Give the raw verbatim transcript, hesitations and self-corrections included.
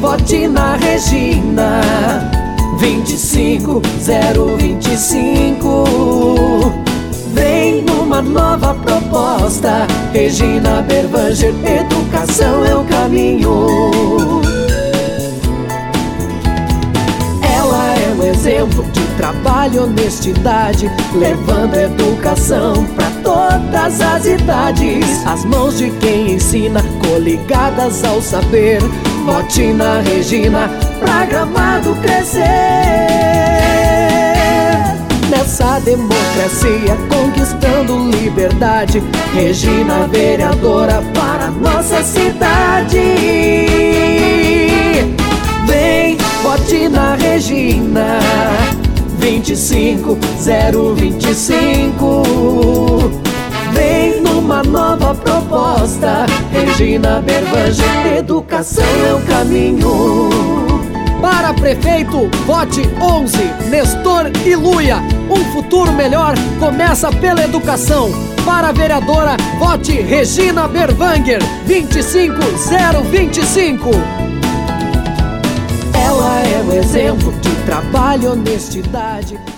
vote na Regina. Vinte e cinco zero vinte e cinco. Vem numa nova proposta. Regina Berwanger, educação é o caminho. Ela é um exemplo de trabalho e honestidade, levando educação pra todas as idades. As mãos de quem ensina, coligadas ao saber. Vote na Regina pra Gramado crescer. Nessa democracia, conquistando liberdade, Regina vereadora para nossa cidade. Vem, vote na Regina. Vinte e cinco zero vinte e cinco. Vem numa nova proposta. Regina Berwanger, educação é o caminho. Para prefeito, vote onze, Nestor e Luia. Um futuro melhor começa pela educação. Para vereadora, vote Regina Berwanger, vinte e cinco zero vinte e cinco. Ela é um exemplo de trabalho e honestidade.